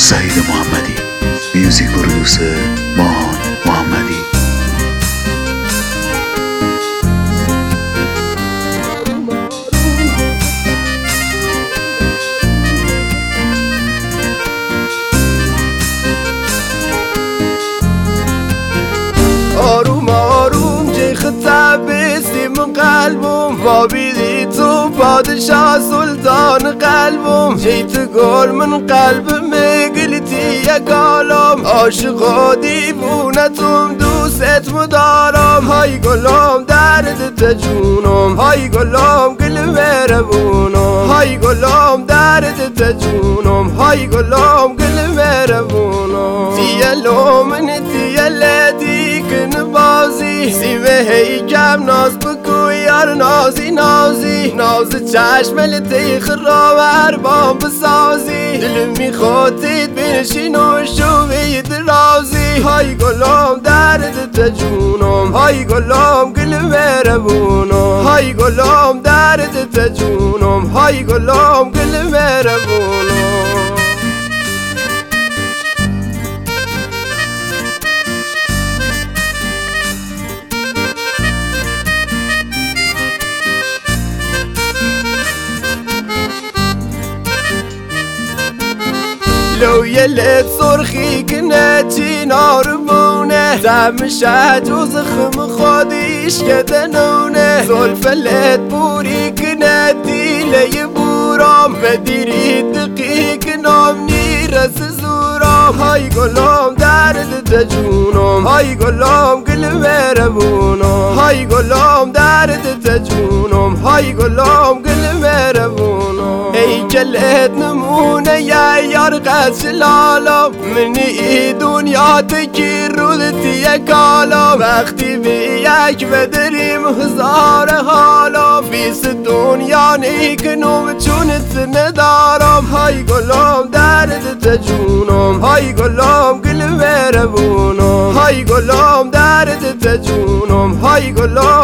سعید محمدی، میوزیک پرودوسر ماهان محمدی. آروم آروم جی خطاب بستی من قلبم ما بیدی تو پادشاه سلطان قلبم جی تقول من قلبم قلتی یک عالم عاشق دیوونتم دوست مدارم های گلم درد تجونم های گلم گل مهربونم های گلم درد تجونم های گلم گل مهربونم تیلو من تیلتی کن بازی سیمه هیکم ناز بکو یار نازی نازی ناز چشم لطی خراب اربام بسازی دل میخوادید بنشین و شوید رازی های گلم درد تجونم های گلم گل مهربونم های گلم درد تجونم های گلم گل مهربونم. لو يلت صرخي كناتي نار بونه زعم شهد وزخم خوديش كدنونه زول فلت بوري كناتي لي بورام مديري دقيق نامني رس زورام هاي قلوم درد تجونم هاي قلوم قل مهربونم هاي قلوم درد تجونم هاي قلوم قل مهربونم ای کلت نمونه یار قد شلالم منی دنیا تکی رودتی یک عالم وقتی بی یک بدریم هزار حالم بیست دنیا نیکنم چونت ندارم های گلم درد تجونم های گلم گل مهربونم های گلم درد تجونم های گلم